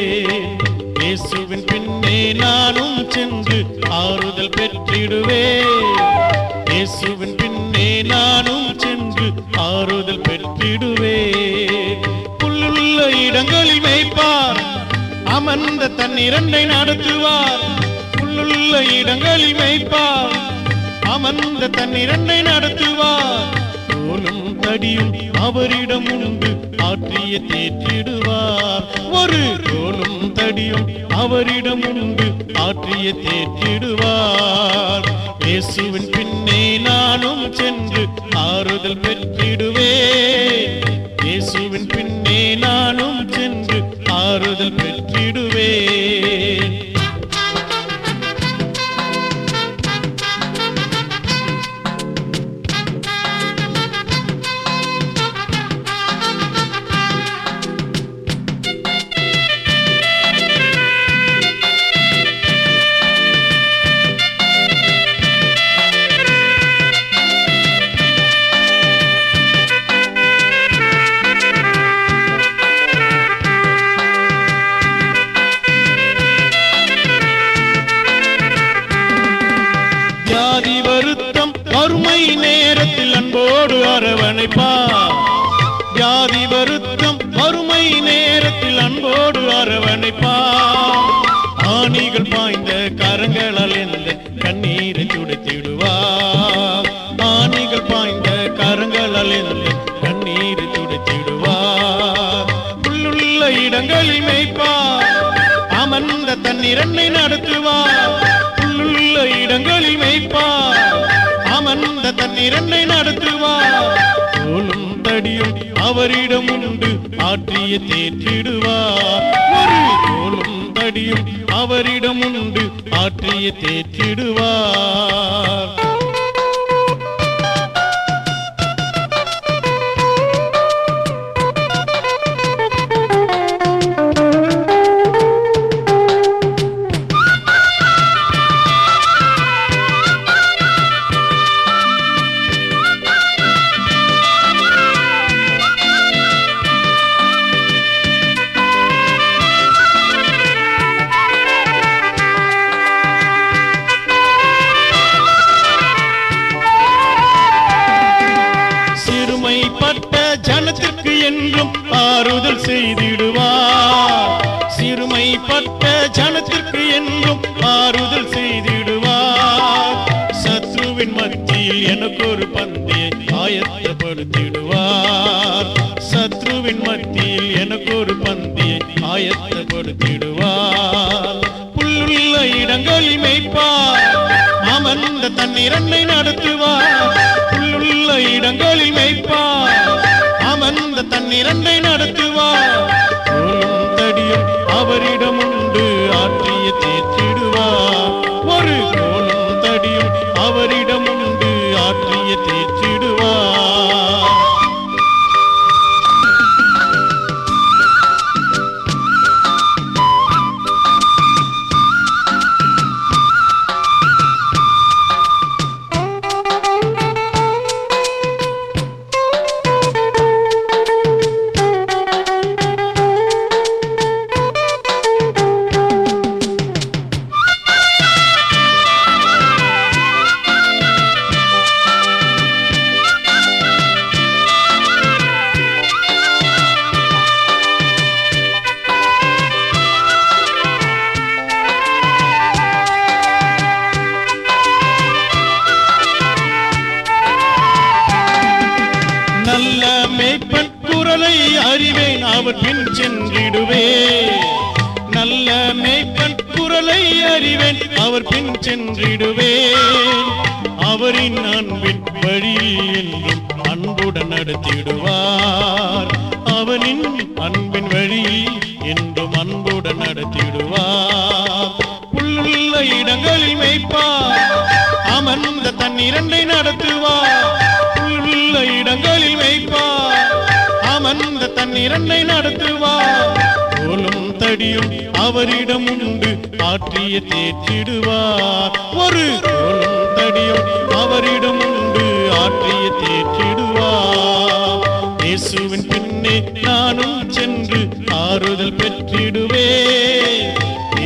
இயேசுவின் பின்னே நானும் சென்று ஆறுதல் பெற்றிடுவேன். இயேசுவின் பின்னே நானும் சென்று ஆறுதல் பெற்றிடுவேன். புல்லுள்ள இடங்களில் மேய்ப்பார், அமர்ந்த தன்னிரண்டை நடத்துவார். புல்லுள்ள இடங்களில் மேய்ப்பார், அமர்ந்த தன்னிரண்டை நடத்துவார். கோலும் தடியும் அவரிடம் உண்டு, ஆற்றிய தேற்றிடுவார். ஒரு கோலும் தடியும் அவரிடம் உண்டு, ஆற்றிய தேற்றிடுவார். இயேசுவின் பின்னே நானும் சென்று ஆறுதல் பெற்றிடுவேன். இயேசுவின் பின்னே நானும் சென்று ஆறுதல் பெற்றிடுவேன். வியாதி வருத்தம் வறுமை நேரத்தில் அன்போடு அரவணைப்பார். வியாதி வருத்தம் வறுமை நேரத்தில் அன்போடு அரவணைப்பார். ஆணிகள் பாய்ந்த கரங்களால் எந்த கண்ணீரை துடைத்திடுவார். ஆணிகள் பாய்ந்த கரங்களால் எந்த கண்ணீரை துடைத்திடுவார். புல்லுள்ள இடங்களில் மேய்ப்பார், அமர்ந்த தன்னிரண்டை நடத்துவார். புல்லுள்ள இடங்களில் மேய்ப்பார், அமர்ந்த தன்னிரண்டை நடத்துவார். கோலும் தடியும் அவரிடம் உண்டு, ஆற்றிய தேற்றிடுவார். ஒரு கோலும் தடியும் அவரிடம் உண்டு, ஆற்றிய தேற்றிடுவார். சிறுமைப்பட்ட ஜனத்திற்கு என்றும் ஆறுதல் செய்திடுவார். சிறுமைப்பட்ட ஜனத்திற்கு என்றும் ஆறுதல் செய்திடுவார். சத்ருவின் மத்தியில் எனக்கு ஒரு பந்தியை ஆயத்தப்படுத்திடுவார். சத்ருவின் மத்தியில் எனக்கு ஒரு பந்தியை ஆயத்தப்படுத்திடுவார். புல்லுள்ள இடங்களில் மேய்ப்பார், அமர்ந்த தன்னிரண்டை நடத்துவார். புல்லுள்ள இடங்களில் மேய்ப்பார், அமர்ந்த தன்னிரண்டை நடத்துவார். கோலும் தடியும் அவரிடம் உண்டு, ஆற்றிய தேற்றிடுவார். ஒரு கோலும் தடியும் அவரிடம் உண்டு, ஆற்றிய தேற்றிடுவார். நல்ல மேய்ப்பன் குரலை அறிவேன், அவர் பின் சென்றிடுவேன். நல்ல மேய்ப்பன் குரலை அறிவேன், அவர் பின் சென்றிடுவேன். அவரின் அன்பின் வழியில் என்றும் அன்புடன் நடத்திடுவார். அவனின் அன்பின் வழியில் என்றும் அன்புடன் நடத்திடுவார். புல்லுள்ள இடங்களில் மேய்ப்பார், அமர்ந்த தன்னிரண்டை நடத்துவார். புல்லுள்ள இடங்களில் மேய்ப்பார், அமர்ந்த தன்னிரண்டை நடத்துவார். கோலும் தடியும் அவரிடம் உண்டு, ஆற்றிய தேற்றிடுவார். ஒரு கோலும் தடியும் அவரிடம் உண்டு, ஆற்றிய தேற்றிடுவார். இயேசுவின் பின்னே நானும் சென்று ஆறுதல் பெற்றிடுவேன்.